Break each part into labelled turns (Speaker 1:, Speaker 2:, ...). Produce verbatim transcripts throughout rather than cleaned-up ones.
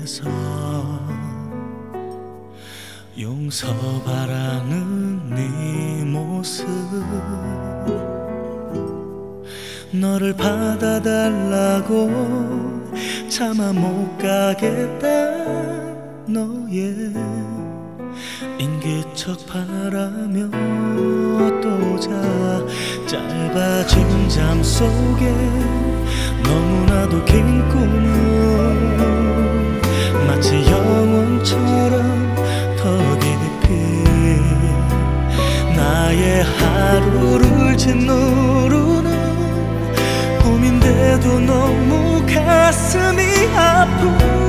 Speaker 1: 앞에서 용서 바라는 네 모습, 너를 받아달라고 차마 못 가겠다 너의 인기척 바라며 또 자. 짧아진 잠 속에 너무나도 긴 꿈은 마치 영혼처럼 더 깊이 나의 하루를 짓누르는 꿈인데도 너무 가슴이 아픈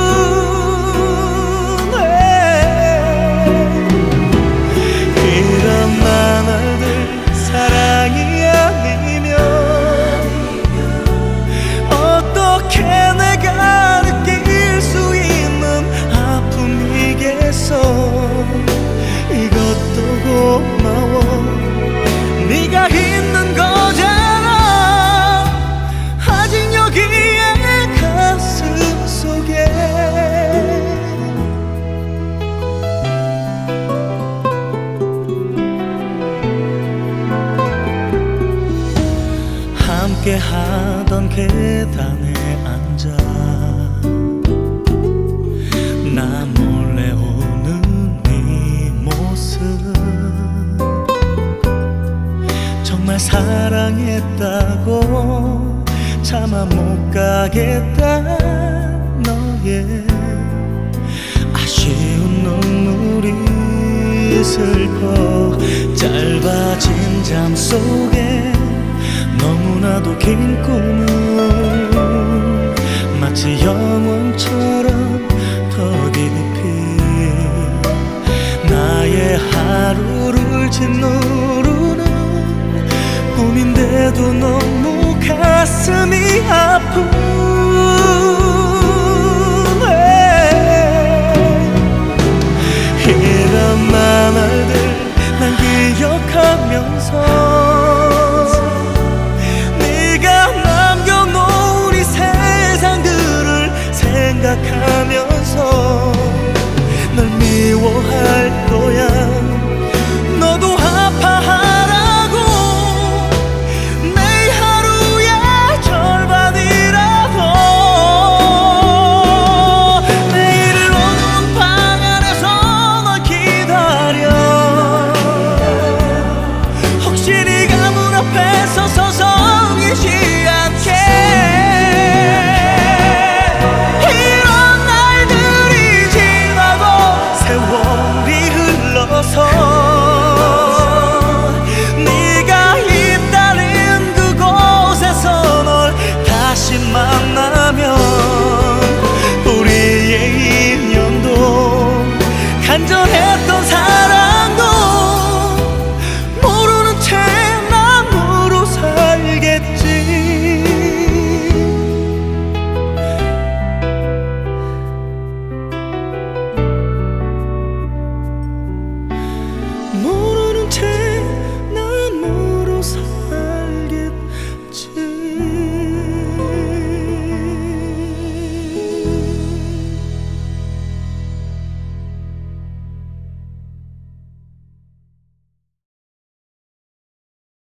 Speaker 1: 이런 나날들 사랑이 아니면 어떻게 내가 느낄 수 있는 아픔이겠어. 이것도 고마워 네가 있는 거잖아. 아직 여기에 가슴 속에 함께 하던 계단에 앉아 나 몰래 오는 네 모습, 정말 사랑했다고 차마 못 가겠다 너의 아쉬운 눈물이 슬퍼. 짧아진 잠 속에 너무나도 긴 꿈은 마치 영혼처럼 더 깊이 나의 하루를 짓누르는 꿈인데도 너무 가슴이 아픈 이런 나날들 난 기억하면서 생각하면서